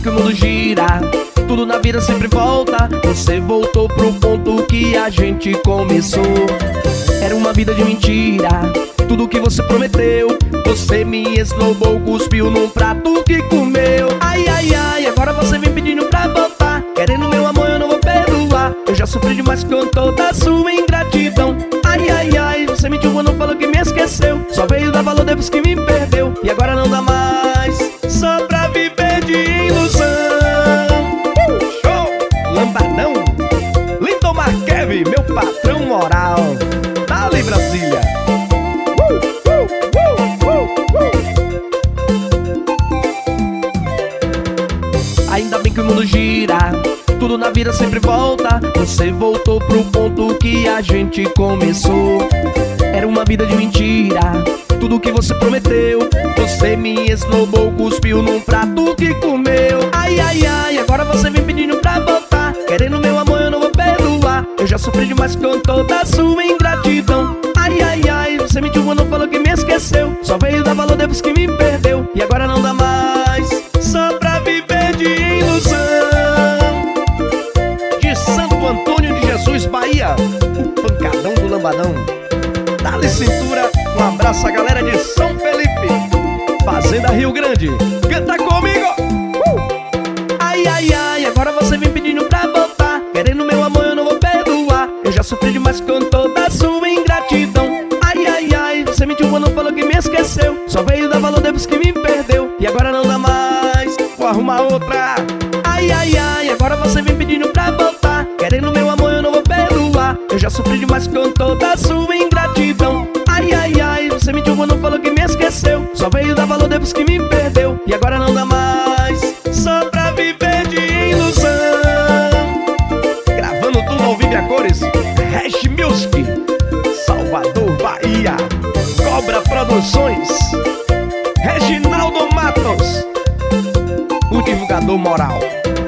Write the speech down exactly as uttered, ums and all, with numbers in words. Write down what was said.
que o mundo gira, tudo na vida sempre volta. Você voltou pro ponto que a gente começou. Era uma vida de mentira, tudo que você prometeu. Você me esnobou, cuspiu num prato que comeu. Ai, ai, ai, agora você vem pedindo pra voltar. Querendo meu amor, eu não vou perdoar. Eu já sofri demais com toda a sua ingratidão. Ai, ai, ai, você mentiu quando falou que me esqueceu. Só veio dar valor depois que me perdeu. E agora não dá mais, só pra viver de ilusão. uh, Show! Lambadão, Lindomar Kevin, meu patrão moral. Dali, Brasília. uh, uh, uh, uh, uh. Ainda bem que o mundo gira, tudo na vida sempre volta. Você voltou pro ponto que a gente começou. Era uma vida de mentira, tudo que você prometeu. Você me esnobou, cuspiu num prato que comeu. Ai, ai, ai, agora você vem pedindo pra voltar. Querendo meu amor, eu não vou perdoar. Eu já sofri demais com toda a sua ingratidão. Ai, ai, ai, você mentiu quando falou que me esqueceu. Só veio dar valor depois que me perdeu. E agora não dá mais, só pra viver de ilusão. De Santo Antônio de Jesus, Bahia, o pancadão do Lambadão. Dá-lhe cintura, um abraço à galera de São Felipe, Fazenda Rio Grande. Canta comigo! uh! Ai, ai, ai, agora você vem pedindo pra voltar. Querendo meu amor, eu não vou perdoar. Eu já sofri demais com toda a sua ingratidão. Ai, ai, ai, você mentiu quando falou que me esqueceu. Só veio dar valor depois que me perdeu. E agora não dá mais, vou arrumar outra. Ai, ai, ai, agora você vem pedindo pra voltar. Querendo meu amor, eu não vou perdoar. Eu já sofri demais com toda a sua ingratidão. Ai, ai, ai, você mentiu quando falou que me esqueceu. Só veio dar valor depois que me perdeu. E agora não dá mais, só pra viver de ilusão. Gravando tudo ao vivo e a cores, Hash Music, Salvador, Bahia. Cobra Produções, Reginaldo Matos, o divulgador moral.